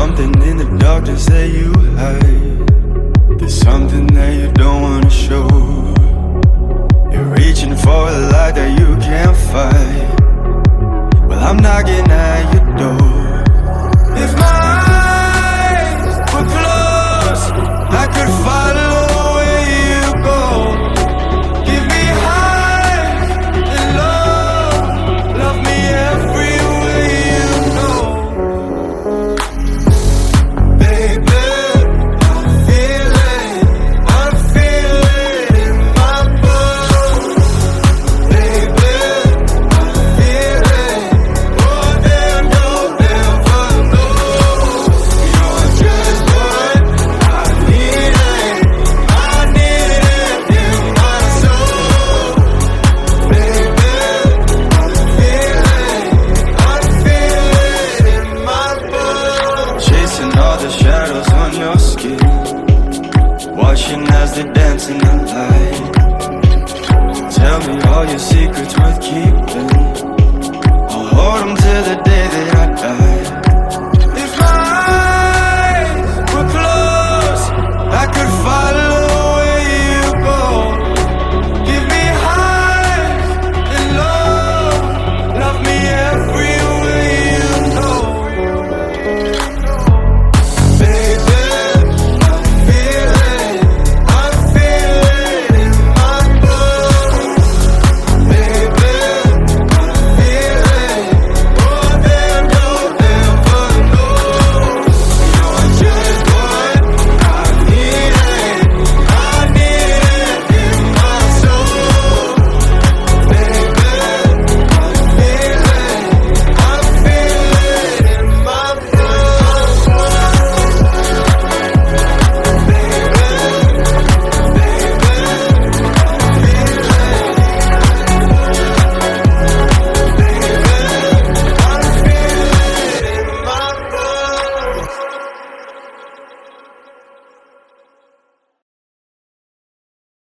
something in the darkness that you hide. There's something that you don't wanna show. You're reaching for a light that you can't fight. Well, I'm knocking at your door. If my eyes were closed, I could follow where you go. Give me highs and lows, love me everywhere you go. Baby, I'm feeling in my bones. Baby, I'm feeling more than you'll ever know. You're just what I needed in my soul. Baby, I'm feeling in my bones. Chasing all the shadows on your skin, watching as they dance in the light. Tell me all your secrets worth keeping. I'll hold them till the day that I die.